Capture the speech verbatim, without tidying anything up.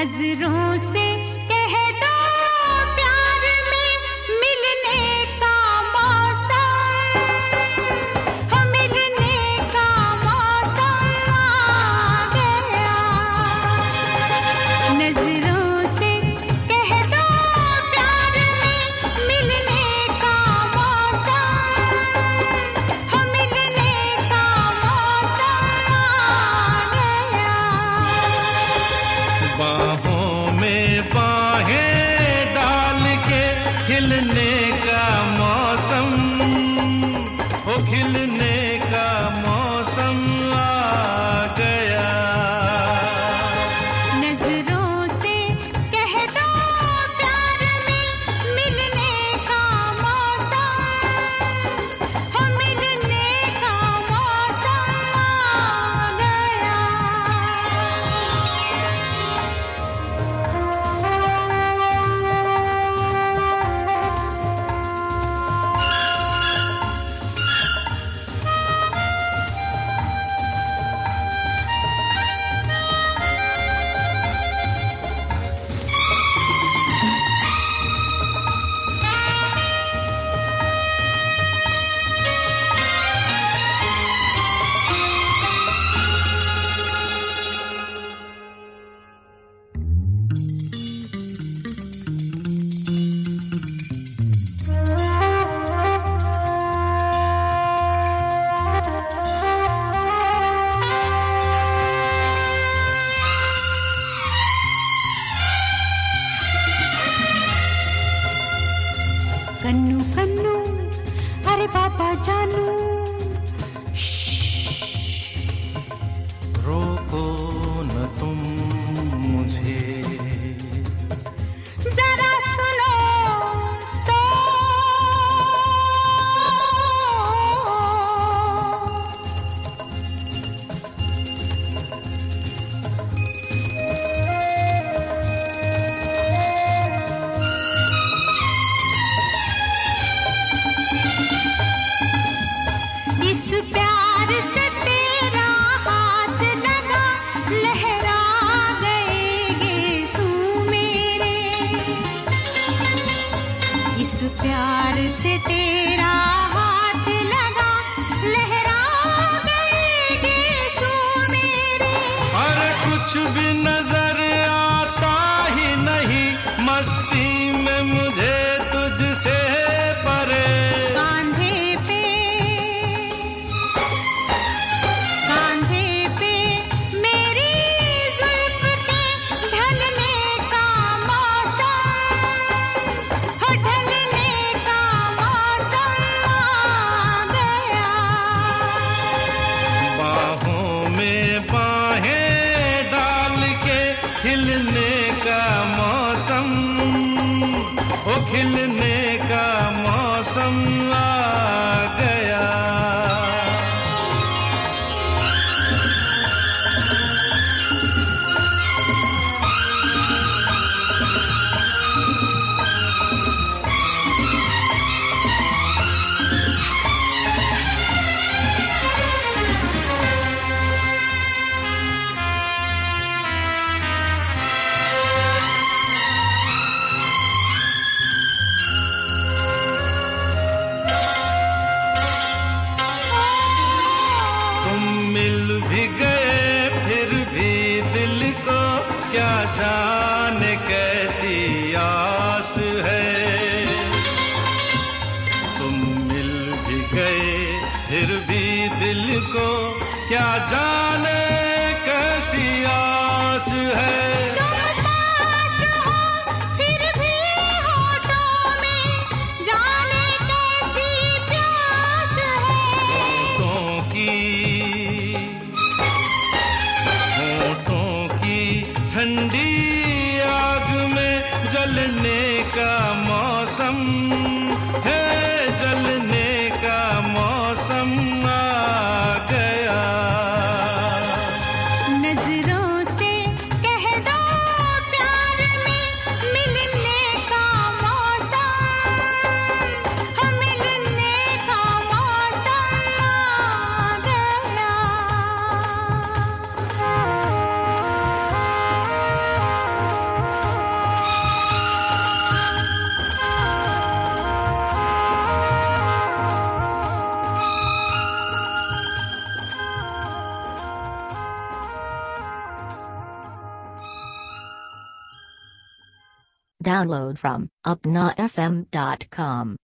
नजरों से कह दो प्यार में मिलने का मौसम, हो मिलने का मौसम आ गया। नजरों से कह दो प्यार में मिलने का मौसम, हो मिलने का मौसम आ गया। बाहों में बाहें डाल के खिलने का मौसम, ओ खिलने का मौसम आ गया। नजरों से कह दो प्यार में मिलने का मौसम, हो मिलने का मौसम आ गया। कन्नू कन्नू अरे बाबा जानू, रोको न तुम मुझे, जरा सुनो तो। इस प्यार से तेरा हाथ लगा, लहरा गए गेसू मेरे। इस प्यार से तेरा हाथ लगा, लहरा गए गेसू मेरे। अरे कुछ भी नजर आता ही नहीं, मस्ती में मुझे तुझसे परे। कांधे पे कांधे पे मेरी जुल्फ के ढलने का मौसम, हो ढलने का मौसम आ गया। बाहों में बाहें डाल के खिलने का मौसम, ओ खिलने का मौसम आ गया। तुम मिल भी गए फिर भी दिल को क्या जाने कैसी आस है। तुम मिल भी गए फिर भी दिल को क्या जाने कैसी आस है। तुम पास हो फिर भी होठों में जाने कैसी प्यास है। होठों की होठों की ठंडी आग में जलने का मौसम है, जलने का मौसम आ गया। नजरों से कह दो प्यार में मिलने का मौसम, हो मिलने का मौसम आ गया। Download from upna f m dot com.